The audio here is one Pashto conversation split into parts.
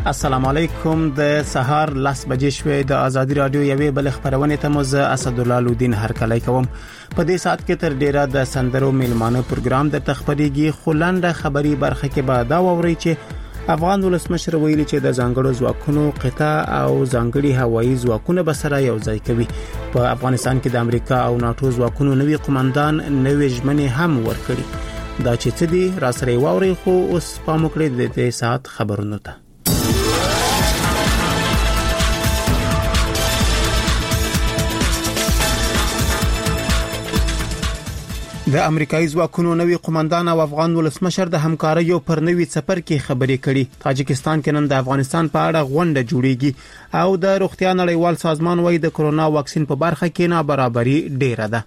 السلام علیکم د سهار 10 بجې شوې د ازادي رادیو یوې بل خبرونه ته مزه اسد الله لودین هرکلی کوم په دې سات کې تر ډیره د سندرو میلمانه پروګرام د تخبریږي خلنده خبري برخه کې به دا ووري چې افغان ولسمشر ویلي چې د ځانګړو ځواکونو قطاع او ځانګړي هوایي ځواکونه به سره یو ځای کوي په افغانستان کې د امریکا او ناتو ځواکونو نوي قومندان نوي ژمنې هم ورکړي دا چې څه دي را سره ووري خو اوس پام وکړئ د دې سات خبرونو ته د امریکایي ځواکونو نوي قومندان او افغان ولسمشر د همکارۍ پر نوي سفر کې خبرې کړي تاجکستان کې نن د افغانستان په اړه غونډه جوړیږي او د روغتیا نړیوال سازمان وايي د کرونا واکسین په برخه کې نابرابري ډیره ده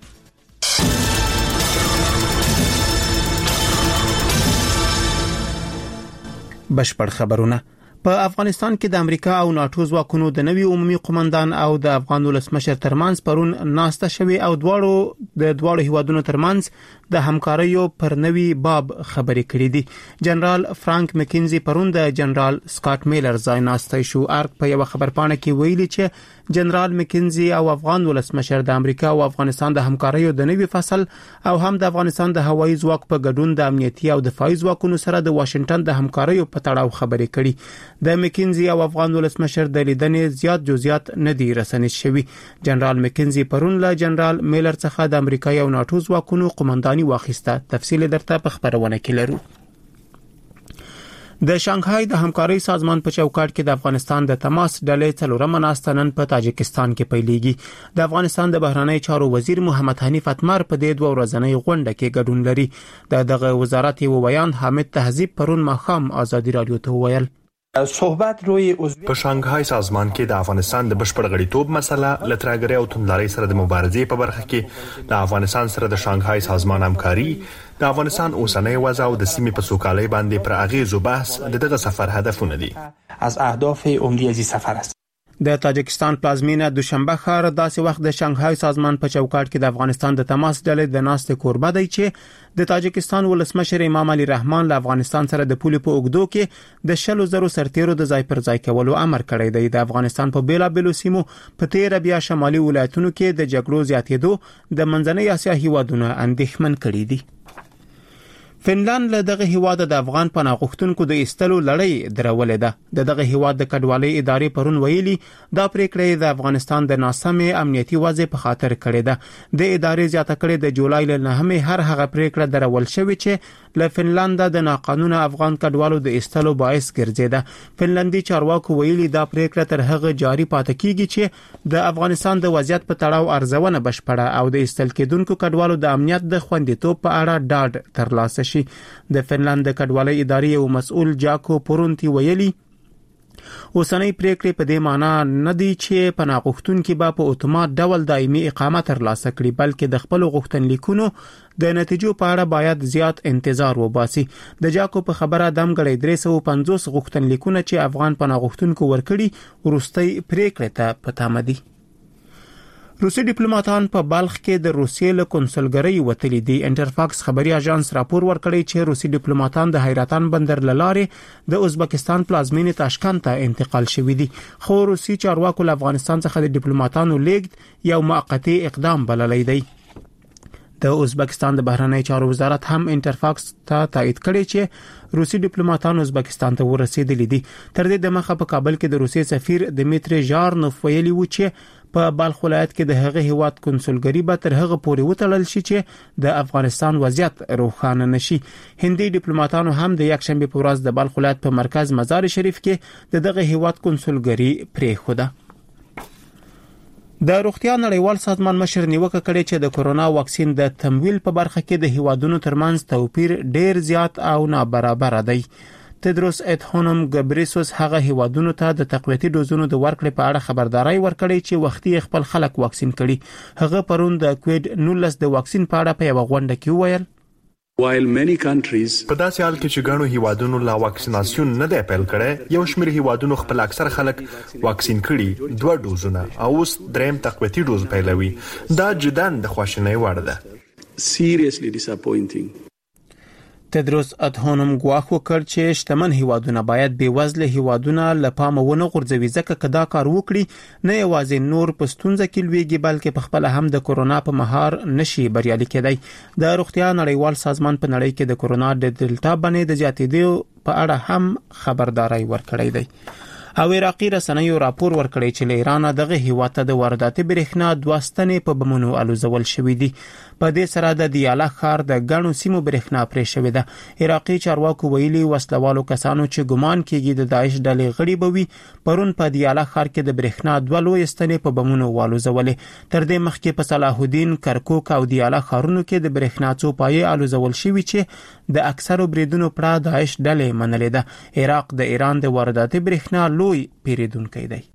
بشپړ خبرونه په افغانستان کې د امریکا او ناتو ځواکونو د نوي عمومي قومندان او د افغان ولسمشر ترمنځ پرون ناسته شوې او دواړو هیوادونو ترمنځ د همکاریو پر نوي باب خبرې کړې دي جنرال فرانک مکینزي پرون د جنرال سکاټ میلر ځای ناسته شو ارک په یو خبرپاڼه کې ویلي چې جنرال مکینزي او افغان ولسمشر د امریکا او افغانستان د همکاریو د نوي فصل او هم د افغانستان د هوایي ځواک په ګډون د امنیتي او دفاعي ځواکونو سره د واشنگټن د همکاریو په تړاو خبرې کړي د مکینزي او افغان ولسمشر د لیدنې زیات جزئیات نه دي رسنیز شوی جنرال مکینزي پرون له جنرال میلر څخه د امریکا او ناتو ځواکونو قومنداني واخیسته تفصیل درته په خبرونه کې لرو د شانګهای د همکارۍ سازمان په چوکاټ کې د افغانستان د تماس ډلې څلورمه ناسته نن په تاجکستان کې پیلېږي د افغانستان د بهرنی چارو وزیر محمد حنیف اتمر په دې دوه ورځنۍ غونډه کې ګډون لري دغه وزارت یو بیان حامد تهذیب پرون ماښام ازادي رادیو ته وویل صحبت روی په شانګهای سازمان کې د افغانستان د بشپړ غړیتوب مسله لترګری او توندلاري سره د مبارزې په برخه کې د افغانستان سره د شانګهای سازمان همکاري د افغانستان اوسنۍ وضع او د سیمې په سوکالۍ باندې پر اغیزو بحث دغه سفر هدفونه دي از اهداف عمده از سفر است د تاجکستان پلازمینه دوشنبه ښار داسې وخت د شانګهای سازمان په چوکاټ کې د افغانستان د تماس ډلې د ناستې کوربه دی چې د تاجکستان ولسمشر امام علي رحمان له افغانستان سره د پولې په اوږدو کې د 100,000 سرتیرو د ځای پر ځای کولو امر کړی دی د افغانستان په بیلابېلو سیمو په تیر بیا شمالي ولایتونو کې د جګړو زیاتېدو د منځنۍ اسیا هیوادونو اندېښمن کړي دي فنلند له دغه هیواد د افغان پناه غوښتونکو د ایستلو لړۍ درولې ده دغه هیواد د کډوالۍ ادارې پرون ویلي دا پریکړه د افغانستان د ناسمې امنیتي وضع په خاطر کړې ده د ادارې زیاته کړې د جولای له 9 هر هغه پریکړه درول شوې چې له فنلند د ناقانونه افغان کډوالو د ایستلو باعث ګرځیده فنلندي چارواکو ویلي دا پریکړه تر هغه جاري پاتې کیږي چې د افغانستان د وضعیت په تړاو ارزونه بشپړه او د ایستل کېدونکو کډوالو د امنیت د خوندیتوب په اړه ډاډ ترلاسه د فنلند د کډوالۍ ادارې یو مسؤل جاکو پورونتی ویلي اوسنۍ پریکړې په دې معنی نه دي چې پناه غوښتونکي به په اتومات ډول دایمي اقامه ترلاسه کړي بلکې د خپل غوښتنلیکونو د نتیجو په اړه باید زیات انتظار وباسي د جاکو په خبره دمګړی 350 غوښتنلیکونه چې افغان پناه غوښتونکو ورکړي وروستۍ پریکړې ته په تمه دي روسي ډیپلوماټان په بلخ کې د روسیې له کنسولګرۍ وتلي دي انټرفاکس خبري اژانس راپور ورکړی چې روسي ډیپلوماټان د حیرتان بندر لارې د ازبکستان پلازمینې تاشکند ته انتقال شوي دي خو روسي چارواکو له افغانستان څخه د ډیپلوماټانو لیږد یو موقتی اقدام بللی دی د ازبکستان د بهرنی چارو وزارت هم انټرفاکس ته تایید کړی چې روسي ډیپلوماټان ازبکستان ته ورسېدلي دي تر دې د مخه په کابل کې د روسي سفیر دمیتری ژارنوف ویلي و چې په بلخ ولایت کې د هغه هیواد کنسولګری به تر هغه پورې وتړل شي چې د افغانستان وضعیت روښانه نشي هندي ډیپلوماټانو هم د یک شنبه په ورځ د بلخ ولایت په مرکز مزار شریف کې دغه هیواد کنسولګری پریښوده د روغتیا نړیوال سازمان مشر نیوکه کړې چې د کرونا واکسین د تمویل په برخه کې د هیوادونو ترمنځ توپیر ډیر زیات او نابرابر دی تدروس ادهانم ګبریسوس هغه هیوادونو ته د تقویتي ډوزونو د ورکړې په اړه خبرداري ورکړې چې وختي خپل خلک واکسین کړي هغه پرون د کووید 19 د واکسین په اړه په یو غونډه کې وویل While many countries په داسې حال کې چې ګڼو هیوادونو لا واکسیناسیون نه دی پیل کړی یو شمېر هیوادونو خپل اکثر خلک واکسین کړي 2 ډوزونه او اوس دریم تقویتي ډوز پیلوي دا جداً د خواشینۍ وړ ده seriously disappointing تدروس ادهانم ګواښ وکړ چې شتمن هیوادونه باید بېوزله هیوادونه له پامه ونه غورځوي ځکه که دا کار وکړي نه یوازې نور په ستونزه کې لویږي بلکې په خپل هم د کورونا په مهار نشي بریالي کېدی. د روغتیا نړیوال سازمان په نړۍ کې د کورونا د ډیلټا بڼې د زیاتېدو په اړه هم خبرداري ورکړې ده. او عراقي رسنیو راپور ورکړی چې له ایران دغه هیواد ته د وارداتي برېښنا 2 ستنې په بمونو الوزول شوې دي. په دې سره د دیاله ښار د ګڼو سیمو برېښنا پرې شوې ده. عراقي چارواکو ویلي وسلوالو کسانو چې ګمان کېږي د داعش ډلې غړي به وي پرون په دیاله ښار کې د برېښنا 2 لوی ستنې په بمونو والوزولې. تر دې مخکې په صلاح الدین، کرکوک او دیاله ښارونو کې د برېښنا څو پایې الوزول شوې چې د اکثرو بریدونو پر داعش ډلې منلې ده. عراق د ایران د وارداتي برېښنا لوی پیریدونکی دی.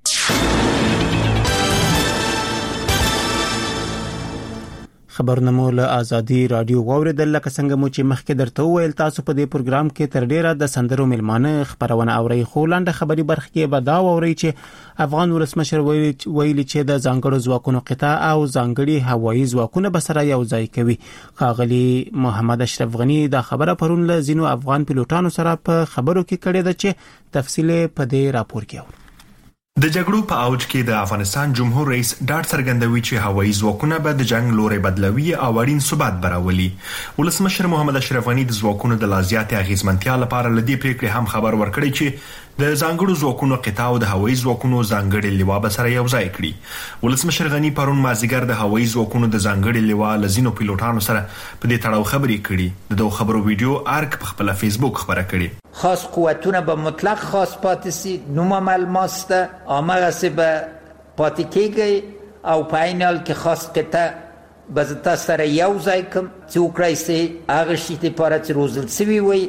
خبرونه مو له آزادي رادیو واوریدل. لکه څنګه مو چې مخکې درته وویل تاسو په دې پروګرام کې تر ډیره د سندرو ملمانه خبرونه اورئ. خو لاندې خبري برخه کې به دا اورئ چې افغان ولسمشر ویلي چې د ځانګړو ځواکونو قطاع او ځانګړي هوایي ځواکونه به سره یو ځای کوي. ښاغلي محمد اشرف غنی دا خبره پرون له ځینو افغان پیلوټانو سره په خبرو کې کړې ده چې تفصیل په دې راپور کې اورئ. د جګړو په اوج کې د افغانستان جمهور رئیس ډاډ څرګندوي چې هوایي ځواکونه به د جنگ لوري بدلوي او اړین ثبات براولي. ولسمشر محمد اشرف غنی د ځواکونو د لازیات اغیزمنتیا لپاره لدی پریکړې هم خبر ورکړی چې د ځانګړو ځواکونو قطاع او د هوایي ځواکونو ځانګړي لیوا به سره یو ځای کړي. ولسمشر غنی پرون مازیګر د هوایي ځواکونو د ځانګړي لیوا لزینو پیلوټانو سره په دې تړاو خبرې کړي. د دوه خبرو ویډیو ارک په خپل فیسبوک خبره کړي. خاص قوتونه به مطلق خاص پاتې سي، نوم عمل ماسته امغه سه به پاتې کېږي او په عین حال کې خاص قطع به سره یو ځای کوم چې وکړای سي هغه شي لپاره چې روزل سوي وي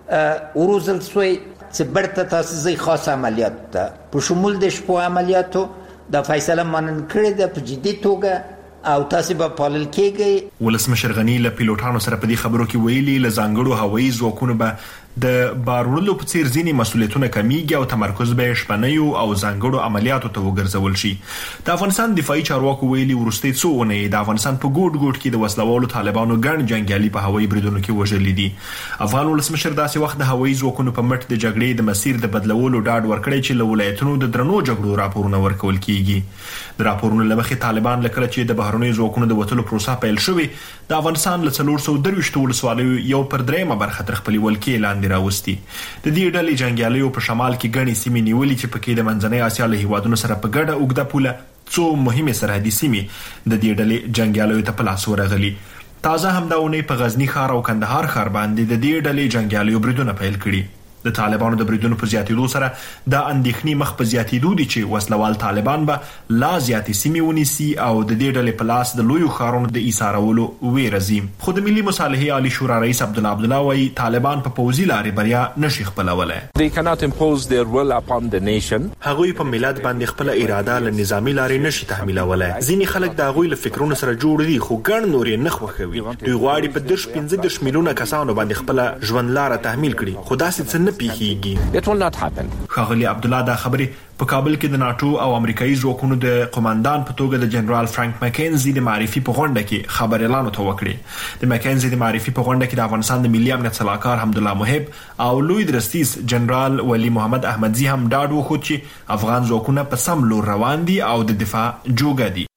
او روزل سوي چې برته تاسیسي خاص عملیات ته په شمول د شپو عملیاتو د فیصله منل کړی د په جدي توګه او تاسو به پالل کېږي. ولسمشر غنی له پیلوټانو سره په دې خبرو کې ویلي له ځانګړو هوایي ځواکونو به د بارولو په څیر ځینی مسولیتونه کمیږي او تمرکز به شپنیو او ځانګړو عملیاتو ته وګرځول شي. د افغانستان دفاعي چارواکو ویلي ورستي څوونه د افغانستان په ګوټ ګوټ کې د وسلوالو طالبانو ګڼ جنگیالي په هوایي بریدونو کې وژل دي. افغان ولسمشر داسې وخت د هوایي ځواکونو په مټ د جګړې د مسیر د بدلولو ډاډ ورکړی چې له ولایتونو د درنو جګړو راپورونه ورکول کیږي. د راپورونو لمخې طالبان لکه چې د بهرنیو ځواکونو د وټلو پروسه پیل شوې د افغانستان له 423 ولسوالیو یو پر درېمه برخه تر خپل ولکې لاندې راوستي. د دې ډلې جنگیالیو په شمال کې ګڼې سیمې نیولې چې پکې د منځنۍ اسیا له هیوادونو سره په ګډه اوږده پوله څو مهمه سرحدي سیمې د دې ډلې جنگیالیو ته په لاس ورغلي. تازه همداونه په غزنی ښار او کندهار ښار باندې د دې ډلې جنگیالیو بریدونه پیل کړي. د طالبانو د بریدونو په زیاتېدو سره د اندېښنې مخ په زیاتېدو دي چې وسلوال طالبان به لا زیاتې سیمې ونیسي او د دې ډلې په لاس د لویو ښارونو د ایسارولو ویره زی. خو د ملي مصالحې عالی شورا رئیس عبدالله وایي طالبان په پوځي لارې بریا نشي خپلولای. They cannot impose their will upon the nation. هغوی په ملت باندې خپل اراده له نظامی لارې نشي تحمیلولای. ځینې خلک د هغوی له فکرونو سره جوړ دي خو ګڼ نور یې نه خوښوي. دوی غواړي په 15 میلیونه کسانو باندې خپل ژوند لاره تحمیل کړي خو داسې څه نه پیښیږي. It will not happen. ښاغلي عبدالله دا خبرې په کابل کې د ناتو او امریکایي ځواکونو د قوماندان په توګه د جنرال فرانک مکینزي د معرفي په غونډه کې خبر اعلان وکړي. د مکینزي د معرفي په غونډه کې د افغانستان د ملي امنیت صلاحکار حمدالله محب او لوی درستیز جنرال ولی محمد احمدزي هم ډاډ وخوت چې افغان ځواکونه په سم لور روان دي او د دفاع جوګه دي.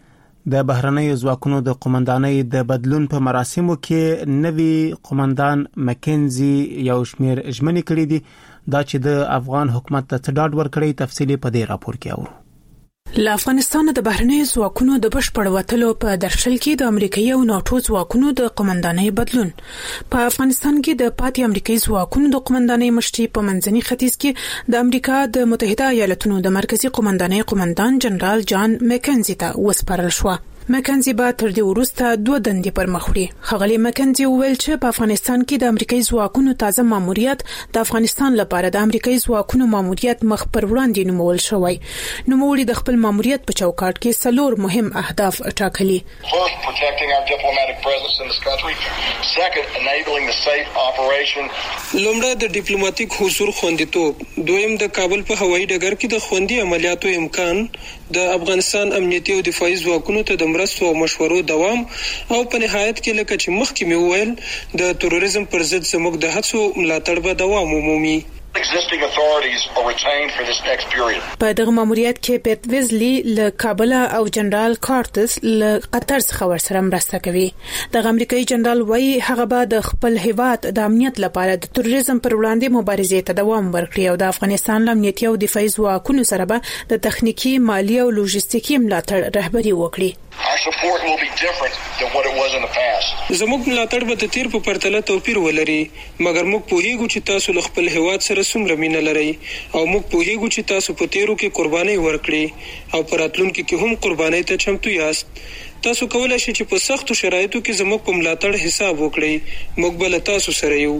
د بهرنیو ځواکونو د قومندانۍ د بدلون په مراسمو کې نوی قومندان مکینزي یو شمیر ژمنې کړې دي دا چې د افغان حکومت ته ډاډ ورکړي. تفصیلی په دې راپور کې اورو. له افغانستان د بهرنیو ځواکونو د بشپړ وټلو په درشل کې د امریکایي او ناتو ځواکونو د قومندانۍ بدلون په افغانستان کې د پاتې امریکایي ځواکونو د قومندانۍ مشري په منځني ختیځ کې د امریکا د متحده ایالاتونو د مرکزی قومندانۍ قومندان جنرال جان مکینزي ته وسپارل شو. مکینزي به تر دې وروسته 2 دندې پر مخ وړي. ښاغلي مکینزي وویل چې په افغانستان کې د امریکایي ځواکونو تازه ماموریت د افغانستان لپاره د امریکایي ځواکونو ماموریت مخ پر وړاندې نومول شوی. نوموړي د خپل ماموریت په چوکاټ کې 4 مهم اهداف ټاکلي. First, protecting our diplomatic presence in this country. Second, enabling the safe operation. لومړی د ډیپلوماټیک حضور خوندیتوب. دویم د کابل په هوایي ډګر کې د خوندي عملیاتو امکان. د افغانستان امنیتي او دفاعي ځواکونو ته د د مرستو او مشورو دوام او په نهایت کې لکه چې مخکې مې وویل د تروریزم پر ضد زموږ د هڅو ملاتړ به دوام ومومي. Existing authorities are retained for this next period. په دغه ماموریت کې پیټ ویزلی له کابل او جنرال کارټس له قطر څخه ورسره مرسته کوي. د امریکایي جنرال وایي هغه به د خپل هیواد د امنیت لپاره د تروریزم پر وړاندې مبارزې ته دوام ورکړي او د افغانستان امنیتي او دفاعي ځواکونو سره به د تخنیکی، مالی او لوجستیکي ملاتړ رهبري وکړي. Our support will be different than what it was in the past. زموږ ملاتړ به د تیر په پرتله توپیر ولري، مګر موږ پوهیږو چې تاسو له خپل هیواد سره څومره مینه لرئ او موږ پوهیږو چې تاسو په تیرو کې قرباني ورکړي او په راتلونکي کې هم قرباني ته چمتو یاست. تاسو کولای شئ چې په سختو شرایطو کې زموږ په ملاتړ حساب وکړئ. موږ بل تاسو سره یو.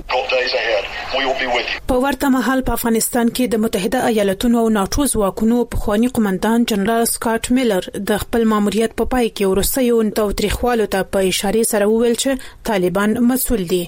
په ورته مهال په افغانستان کې د متحده ایالاتونو او ناتو ځواکونو پخوانی قومندان جنرال سکاټ میلر د خپل ماموریت په پای کې وروستیو تاوتریخوالو ته په اشاره سره وویل چې طالبان مسؤل دي.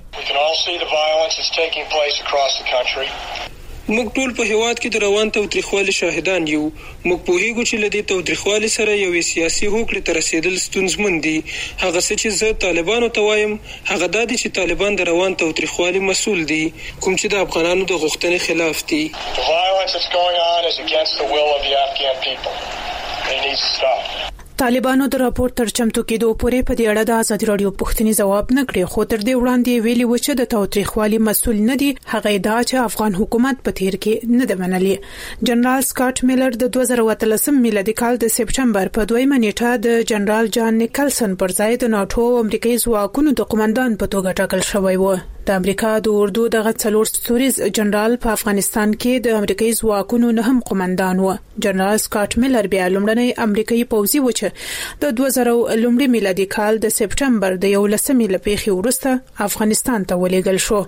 موږ ټول په هیواد کې د روان تاوتریخوالي شاهدان یو. موږ پوهیږو چې لدې تاوتریخوالي سره یو سیاسي هوکړې ته رسیدل ستونزمن دي. هغه څه چې زه طالبانو ته وایم هغه دا دي چې طالبان د روان تاوتریخوالي مسؤل دي، کوم چې د افغانانو د غوښتنې خلاف دي. The violence that's going on is against the will of the Afghan people. It needs to stop. طالبانو د راپور تر چمتو کېدو پورې په دې اړه د ازادي راډیو پوښتنې ځواب نه کړی، خو تر دې وړاندې ویلي و چې د تاوتریخوالي مسؤل نه دي. هغه دا چې افغان حکومت په تیر کې نه د منلي. جنرال سکاټ میلر د 2013 میلادي کال د سپټمبر په 2 نیټه د جنرال جان نیکلسن پر ځای د ناتو او امریکایي ځواکونو د قومندان په توګه ټاکل شوی و. د امریکا د اردو دغه څلور ستوریز جنرال په افغانستان کې د امریکایي ځواکونو نه هم قومندان و. جنرال سکاټ میلر بیا لومړنی امریکایي پوځي و چې د 2000 میلادي کال د سپټمبر د 11 له پیښې وروسته افغانستان ته ولېږل شو.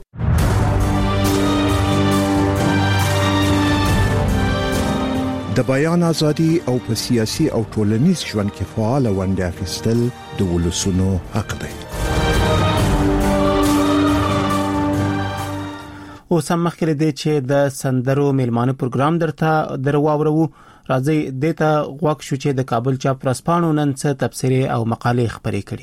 د بیان ازادي او په سیاسي او ټولنیز ژوند کې فعال ونډه اخیستل د ولسونو حق دی. او سم مخکې دې چې د سندرو میلمانه پروګرام درواورو راځي دته غوښ شو چې د کابل چاپ رسپانو نن څه تبصره او مقاله خبرې کړي.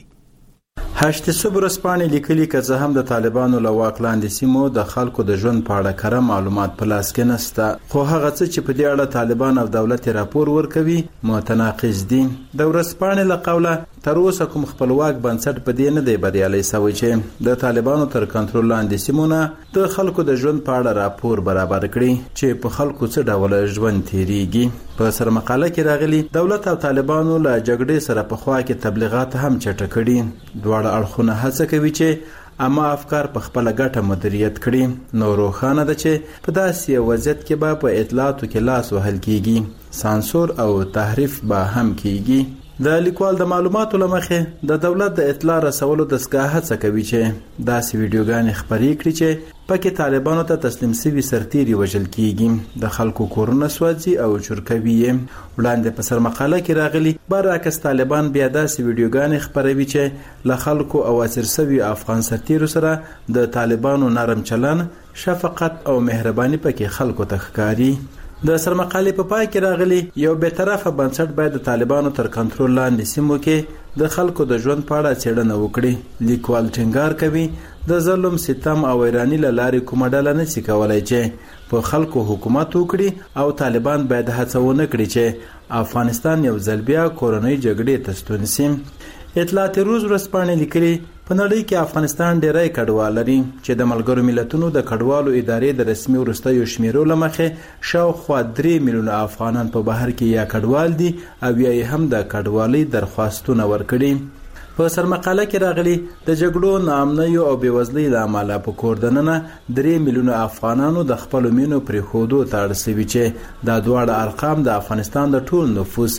هشت صبر رسپانې لیکلي که زه هم د طالبانو له واک لاندې سیمو د خلکو د ژوند په اړه کره معلومات په لاس کې نشته، خو هغه څه چې په دې اړه طالبان او دولت راپور ورکوي متناقض دي. د ورسپانې له قوله تر اوسه کوم خپلواک بنسټ په دې نه دی بریالي شوی چې د طالبانو تر کنټرول لاندې سیمونه د خلکو د ژوند په اړه راپور برابر کړي چې په خلکو څه ډول ژوند تیریږي. په سر مقاله کې راغلي دولت او طالبانو له جګړې سره په خوا کې تبلیغات هم چټک کړي. دواړه اړخونه هڅه کوي چې اما افکار په خپل ګټه مدیریت کړي. نو روښانه ده چې په داسې وضعیت کې به په اطلاعاتو کې لاس وهل کیږي، سانسور او تحریف به هم کیږي. د لیکوال د معلوماتو لمخې د دولت د اطلاع رسولو دستګاه هڅه کوي چې داسې ویډیوګانې خپرې کړي چې پکې طالبانو ته تسلیم شوي سرتیري وژل کیږي، د خلکو کورونه سوځي او چورکوي یې. وړاندې په سر مقاله کې راغلي برعکس طالبان بیا داسې ویډیوګانې خپروي چې له خلکو او اسیر شوي افغان سرتیرو سره د طالبانو نرم چلن، شفقت او مهرباني پکې خلکو ته ښکاري. د سرمقالې په پای کې راغلي یو بی‌طرفه بنسټ باید د طالبانو تر کنټرول لاندې سیمو کې د خلکو د ژوند په اړه څېړنه وکړي. لیکوال ټینګار کوي د ظلم، ستم او ویرانی له لارې کومه ډله نشي کولای چې په خلکو حکومت وکړي او طالبان باید هڅه ونه کړي چې افغانستان یو ځل بیا کورنۍ جګړې ته ستون شي. اطلاعات روز ورځپاڼې لیکلي په نړۍ کې افغانستان ډېری کډوال لري چې د ملګرو ملتونو د کډوالو ادارې د رسمي وروستیو شمیرو له مخې شاوخوا 3 میلیونه افغانان په بهر کې یا کډوال دي او یا هم د کډوالۍ درخواستونه ورکړي. په سرمقاله کې راغلي د جګړو، ناامنیو او بېوزلۍ له امله په کور دننه 3 میلیونه افغانانو د خپلو مینو پرېښودو ته اړ شوي چې دا دواړه ارقام د افغانستان د ټول نفوس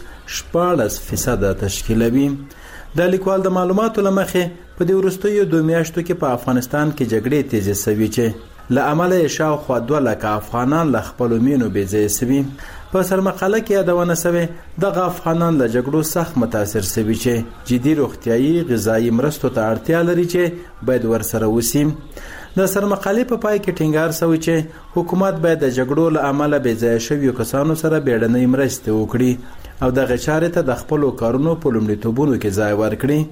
14% تشکیلوي. د لیکوال د معلوماتو لمخې په دې وروستیو 2 میاشتو کې په افغانستان کې جګړې تیزې شوې چې له امله یې شاوخوا 2 لکه افغانان له خپلو مینو بېځایه شوي. په سرمقاله کې یادونه شوې دغه افغانان له جګړو سخت متاثر شوي چې جدي روغتیایي غذایي مرستو ته اړتیا لري چې باید ورسره وشي. د سرمقالې په پای کې ټینګار شوی چې حکومت باید د جګړو له امله بېځایه شویو کسانو سره بیړنۍ مرستې وکړي او دغه چارې ته د خپل کارونو په لومړیتوبونو کې ځای ورکړي.